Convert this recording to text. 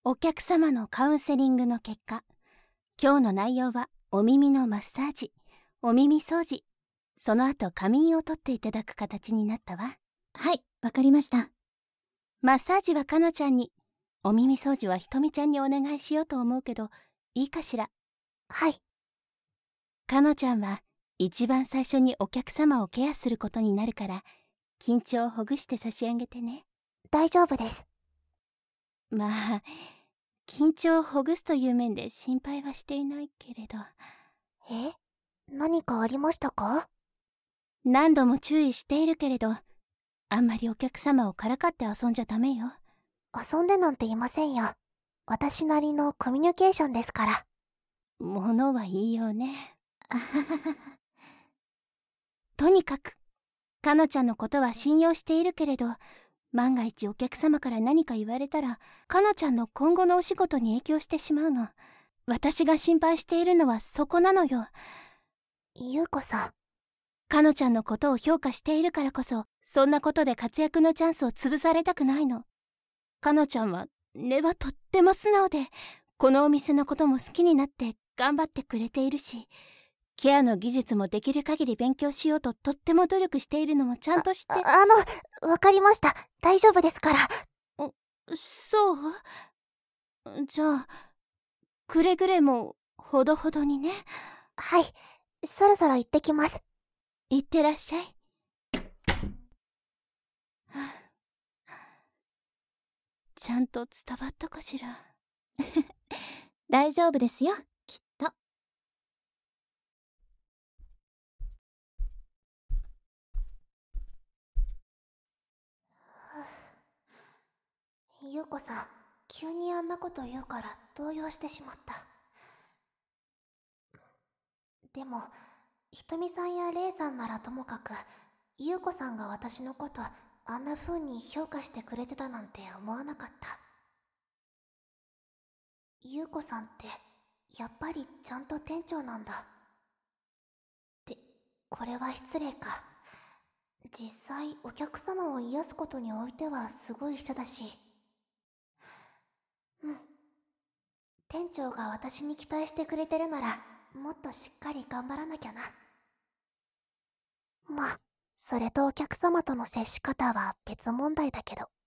お客様のカウンセリングの結果、今日の内容はお耳のマッサージ、お耳掃除、その後仮眠をとっていただく形になったわ。 はい、わかりました。 マッサージはかのちゃんに、お耳掃除はひとみちゃんにお願いしようと思うけど、いいかしら。 はい。 かのちゃんは一番最初にお客様をケアすることになるから、緊張をほぐして差し上げてね。 大丈夫です。 まあ、緊張をほぐすという面で心配はしていないけれど。 何かありましたか？ 何度も注意しているけれど、あんまりお客様をからかって遊んじゃダメよ。 遊んでなんていませんよ。私なりのコミュニケーションですから。 ものはいいよね。とにかく、かのちゃんのことは信用しているけれど、万が一お客様から何か言われたら、かのちゃんの今後のお仕事に影響してしまうの。私が心配しているのはそこなのよ。 優子さん。 かのちゃんのことを評価しているからこそ、そんなことで活躍のチャンスを潰されたくないの。かのちゃんは根はとっても素直で、このお店のことも好きになって頑張ってくれているし、ケアの技術もできる限り勉強しようととっても努力しているのもちゃんとして。 わかりました。大丈夫ですから。 そう？じゃあ、くれぐれもほどほどにね。 はい、そろそろ行ってきます。 いってらっしゃい。ちゃんと伝わったかしら。 大丈夫ですよ、きっと。優子さん、急にあんなこと言うから動揺してしまった。でも、ひとみさんやレイさんならともかく、優子さんが私のことあんな風に評価してくれてたなんて思わなかった。優子さんってやっぱりちゃんと店長なんだ。ってこれは失礼か。実際お客様を癒すことにおいてはすごい人だし。店長が私に期待してくれてるなら、もっとしっかり頑張らなきゃな。まあ、それとお客様との接し方は別問題だけど。